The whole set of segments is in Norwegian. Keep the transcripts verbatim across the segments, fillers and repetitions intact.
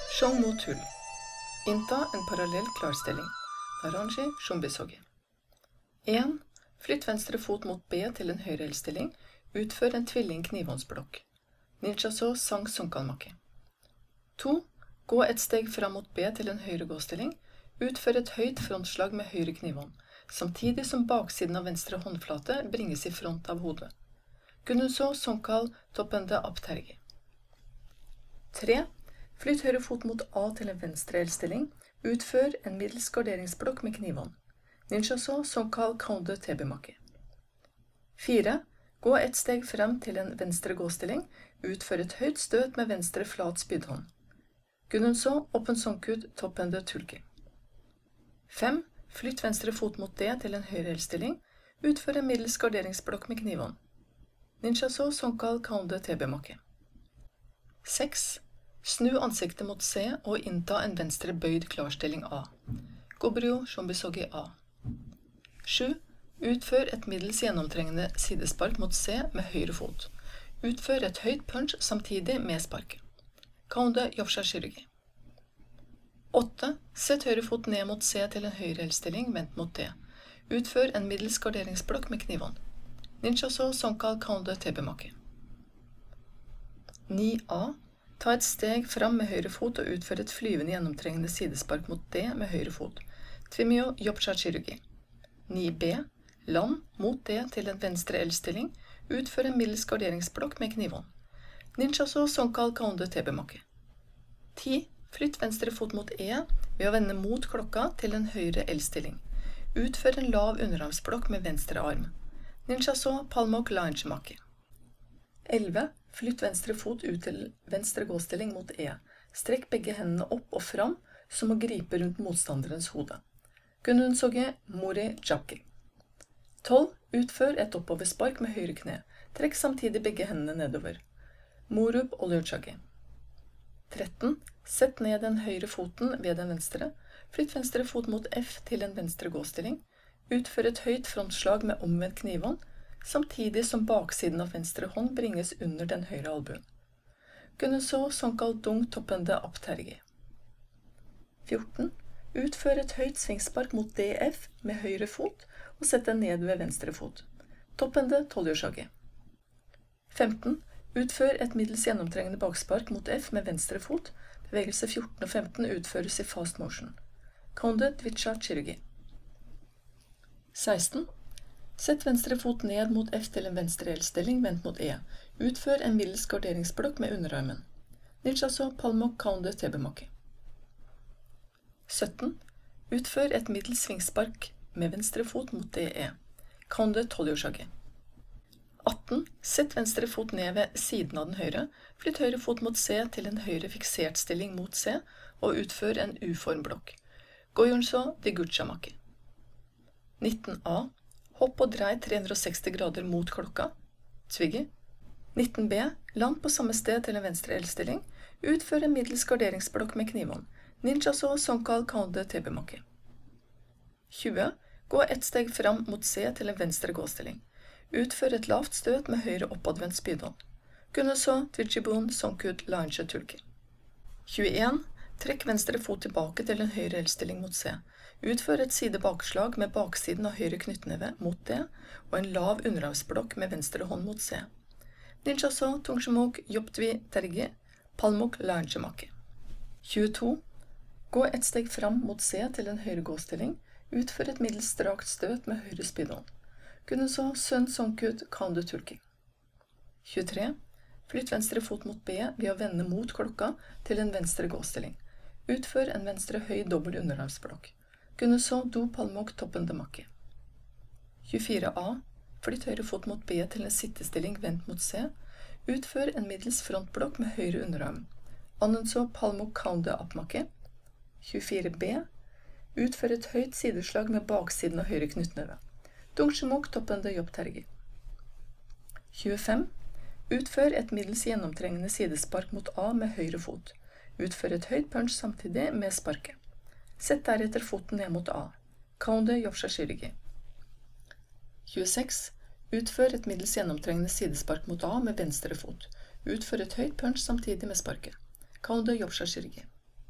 Shong mot hull. Innta en parallell klarstilling. Naranji shumbisogi. en. Flytt venstre fot mot B til en høyre L-stilling. Utfør en tvilling knivhåndsblokk. Ninjaso sang sunkalmaki. to. Gå et steg fram mot B til en høyre gåstilling. Utfør et høyt frontslag med høyre knivhånd, samtidig som baksiden av venstre håndflate bringes i front av hodet. Gunnunso sonkal toppende aptergi. tre. Flytt høyre fot mot A til en venstre L-stilling. Utfør en middels garderingsblokk med knivhånd. Ninjaso sonkal kaunde tebimaki. fire. Gå et steg frem til en venstre gåstilling. Utfør et høyt støt med venstre flat spydhånd. Gunnunso oppen sonkud toppende tulki. fem. Flytt venstre fot mot D til en høyre L-stilling. Utfør en middels garderingsblokk med knivhånd. Ninjaso sonkal kaunde tebimaki. seks. Snu ansiktet mot C og innta en venstre bøyd klarstilling A. Gobryo shumbisogi A. sju. Utfør et middels gjennomtrengende sidespark mot C med høyre fot. Utfør et høyt punch samtidig med sparket. Kaunde yopsha shirigi. åtte. Sett høyre fot ned mot C til en høyre L-stilling vendt mot D. Utfør en middels garderingsblokk med knivhånd. Ninjaso sonkal kaunde tebimaki. ni A. Ta et steg fram med høyre fot og utfør et flyvende gjennomtrengende sidespark mot D med høyre fot. Tvimyo yopsha shirigi. ni B. Land mot D til en venstre L-stilling. Utfør en middels garderingsblokk med knivhånd. Ninjaso sonkal kaunde tebimaki. ti. Flytt venstre fot mot E ved å vende mot klokka til en høyre L-stilling. Utfør en lav underarmsblokk med venstre arm. Ninjaso palmok lainchimaki. elleve. Flytt venstre fot ut til venstre gåstilling mot E. Strekk begge hendene opp og fram som å gripe rundt motstanderens hode. Gunnunsogi mori japki. tolv. Utfør et oppoverspark med høyre kne. Trekk samtidig begge hendene nedover. Morub oljojagi. tretten. Sett ned den høyre foten ved den venstre. Flytt venstre fot mot F til en venstre gåstilling. Utfør et høyt frontslag med omvendt knivhånd, samtidig som baksiden av venstre hånd bringes under den høyre albuen. Gunnunso sonkal dung toppende aptergi. fjorten. Utfør et høyt svingspark mot D F med høyre fot og sett den ned ved venstre fot. Toppende toljoshagi. femten. Utfør et middels gjennomtrengende bakspark mot F med venstre fot. Bevegelse fjorten og femten utføres i fast motion. Kaunde dvicha chirigi. seksten. Sett venstre fot ned mot F til en venstre L-stilling vendt mot E. Utfør en middels garderingsblokk med underarmen. Ninjaso palmok kaunde tebimaki. sytten. Utfør et middels svingspark med venstre fot mot D E. Kaunde toljoshagi. atten. Sett venstre fot ned ved siden av den høyre. Flytt høyre fot mot C til en høyre fiksert stilling mot C og utfør en U-formblokk. Goyunso diguchamaki. nitten A. Hopp og drei tre hundre og seksti grader mot klokka. Tsvigi. nitten B. Land på samme sted til en venstre L-stilling. Utfør en middels garderingsblokk med knivhånd. Ninjaso sonkal kaunde tebimaki. tjue. Gå ett steg fram mot C til en venstre gåstilling. Utfør et lavt støt med høyre oppadvendt spydhånd. Gunnunso tvichibun sonkud lainche tulki. tjueen. Trekk venstre fot tilbake til en høyre L-stilling mot C. Utfør et sidebakslag med baksiden av høyre knyttneve mot D og en lav underarmsblokk med venstre hånd mot C. Ninjaso tungshimok yoptvi tergi palmok lainchimaki. tjueto. Gå et steg fram mot C til en høyre gåstilling. Utfør et middels strakt støt med høyre spydhånd. Gunnunso sønn sonkud kaunde tulki. tjuetre. Flytt venstre fot mot B ved å vende mot klokka til en venstre gåstilling. Utfør en venstre høy dobbel underarmsblokk. Gunnunso do palmok toppende maki. tjuefire A. Flytt høyre fot mot B til en sittestilling vendt mot C. Utfør en middels frontblokk med høyre underarm. Annunso palmok kaunde apmaki. tjuefire B. Utfør et høyt sideslag med baksiden av høyre knyttneve. Dungshimok toppende yoptergi. tjuefem. Utfør et middels gjennomtrengende sidespark mot A med høyre fot. Utfør et høyt punch samtidig med sparket. Sett deretter foten ned mot A. Kaunde yopsha shirigi. tjueseks. Utfør et middels gjennomtrengende sidespark mot A med venstre fot. Utfør et høyt punch samtidig med sparket. Kaunde yopsha shirigi.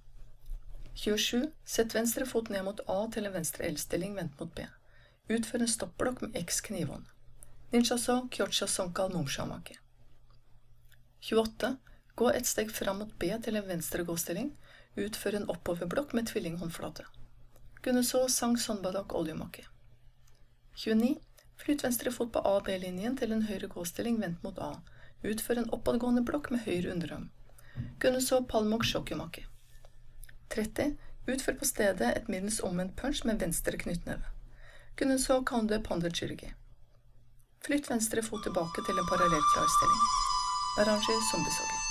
tjuesju. Sett venstre fot ned mot A til en venstre L-stilling vendt mot B. Utfør en stoppblokk med X knivhånd. Ninjaso kyocha sonkal mumshamake. tjueåtte. Gå et steg fram mot B til en venstre gåstilling. Utfør en oppoverblokk med tvillinghåndflate. Gunneso sang sonbadok oljumake. tjueni. Flytt venstre fot på A B-linjen til en høyre gåstilling vendt mot A. Utfør en oppadgående blokk med høyre underarm. Gunneso palmok shokyumake. tretti. Utfør på stedet et middels omvendt punch med venstre knyttneve. Gunneso kande pandajirgi. Flytt venstre fot tilbake til en parallell klarstilling. Naranji zombisogi.